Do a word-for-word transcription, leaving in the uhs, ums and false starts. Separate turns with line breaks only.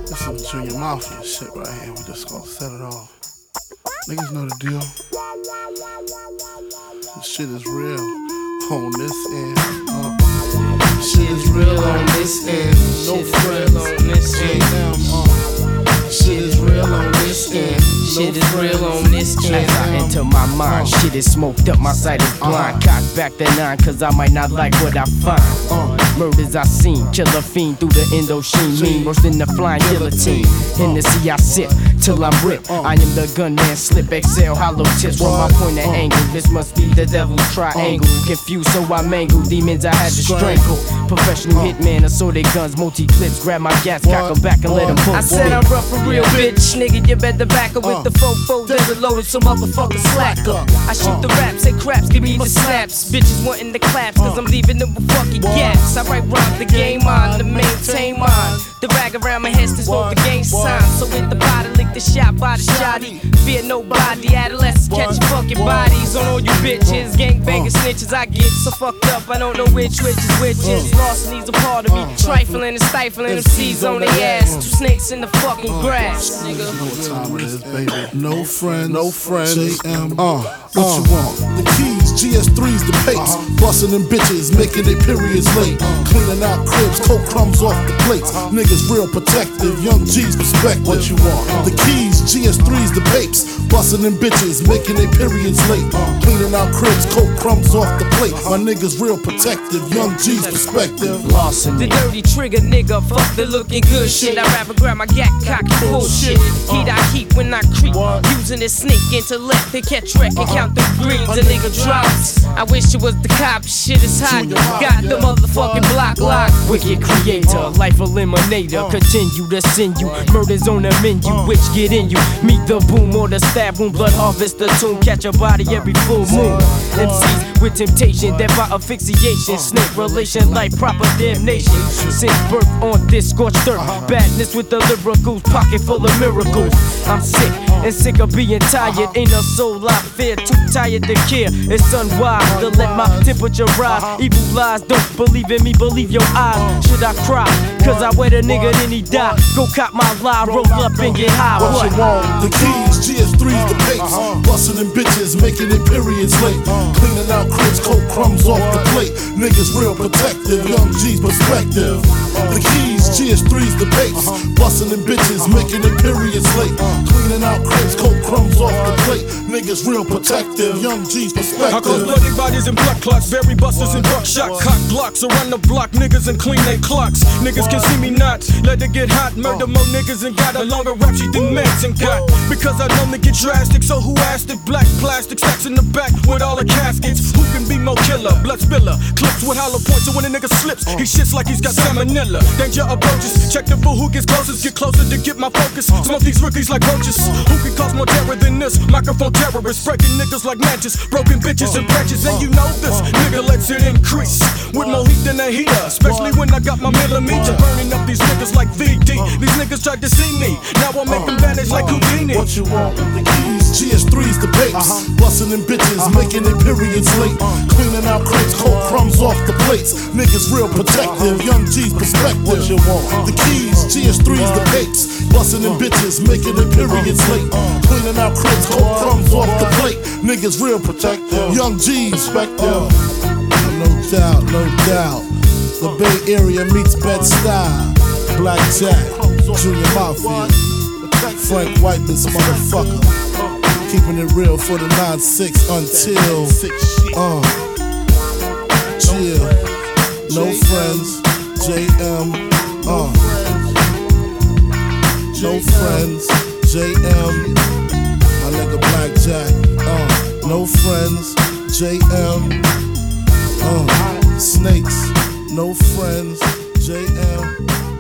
This is Junior Mafia shit right here. We just gonna set it off. Niggas know the deal. This shit is real on this end. Uh, shit is real on this end. No friends on this end. Uh, shit is real on this end.
Shit is real on this end. As I enter my mind, shit is smoked up, my sight is blind. Cock back the nine, cause I might not like what I find. Uh, murders I seen, killer fiend through the Indochine. Mean worse than the flying guillotine. In the sea I sip, till I'm ripped. I am the gunman, slip, exhale, hollow tips from my point of angle. This must be the devil's triangle. Confused, so I mangle demons I had to strangle. Professional hitman, assorted guns, multi-clips. Grab my gas, cock 'em back and let 'em pull. I said I'm rough for real, bitch. Nigga, you better back up with the fofo. There's a loaded, so motherfucker slack up. I shoot the raps, say craps, give me the snaps. Bitches wanting the claps, cause I'm leaving them with fucking gaps. I write rhymes, the game on, to maintain mine. The rag around my head, this won't the gang sign. So hit the body, lick the shot by the shotty. Fear nobody, adolescents catch fucking bodies on all you bitches. Gangbangers, snitches, I get so fucked up, I don't know which which is which is. Lost needs a part of me, trifling and stifling M Cs on their ass. Two snakes in the fucking grass, nigga.
You know what time it is, baby. No friends, no friends. J M, uh, what uh, you want?
The keys, G S threes, the papes. Uh-huh. Bustin' them bitches, making their periods late. Uh-huh. Cleaning out cribs, coke crumbs off the plates. Uh-huh. Niggas real protective, young G's perspective.
What you want? Uh-huh.
The keys, G S threes, the papes. Bustin' them bitches, making their periods late. Uh-huh. Cleaning out cribs, coke crumbs off the plate. Uh-huh. My niggas real protective, young G's perspective.
Lawson, the dirty trigger nigga, fuck the looking good shit. I rap and grab my gat cock and bullshit. Heat I keep when I creep, using this snake intellect to catch wreck and count the greens. A nigga drops. I wish it was the cop. Shit is hot. Got the motherfucking block locked. Wicked creator, life eliminator. Continue to send you murders on the menu. Which get in you? Meet the boom or the stab wound. Blood harvest the tomb. Catch a body every full moon. M Cs with temptation, death by asphyxiation. Snake relation, like proper damnation. Since birth on this scorched earth. Badness with the lyricals, pocket full of miracles. I'm sick and sick of being tired. Ain't a soul I fear, too tired to care. It's unwise to let my temperature rise. Evil lies, don't believe in me, believe your eyes. Should I cry? Cause I wet a nigga, then he die. Go cop my lie, roll up and get high.
What, what you want? The keys, G S threes, the papes. Bustin' them bitches, making their periods late. Cleaning out cribs, coke crumbs off the plate. Niggas real protective, young G's perspective. The keys, G S threes, the papes. Bustin' them bitches, making their periods late. Cleaning out cribs, coke crumbs off the plate. Niggas real protective, young G's perspective.
I cause bloody bodies and blood clots, berry busters and buckshot. Cock blocks around the block, niggas and clean they clocks. Niggas can see me not, let it get hot. Murder more niggas and got a longer rap sheet than Manson got. Because I know they get drastic, so who asked it? Black plastic stacks in the back with all the caskets. Who can be more killer? Blood spiller, clips with hollow points, so when a nigga slips, he shits like he's got salmonella. Danger approaches, check the fool who gets closest, get closer to get my focus. Smoke these rookies like roaches. Who can cause more terror than this? Microphone terrorists, breaking niggas like matches, broken bitches and branches. And you know this, nigga lets it increase with more heat than a heater. Especially when I got my millimeter, burning up these niggas like V D. These niggas tried to see me, now I make them vanish like Houdini.
What you want? The keys, G S threes, the papes. Bustin' them bitches, making their periods late. Cleaning out crates, cold crumbs off the plates. Niggas real protective, young G's perspective.
What you want?
The keys, G S threes, the papes. Bustin' them bitches, making their periods late. Cleaning out crates, cold crumbs off the plate. Niggas real protective, young G's perspective.
No doubt, no doubt. The Bay Area meets Bed-Stuy. Black Jack, Junior Mafia, Frank White, this motherfucker. Keeping it real for the nine six until uh chill. No friends, J M, uh no friends, J M, my nigga Black Jack, uh no friends, J M, uh snakes, no friends, J M.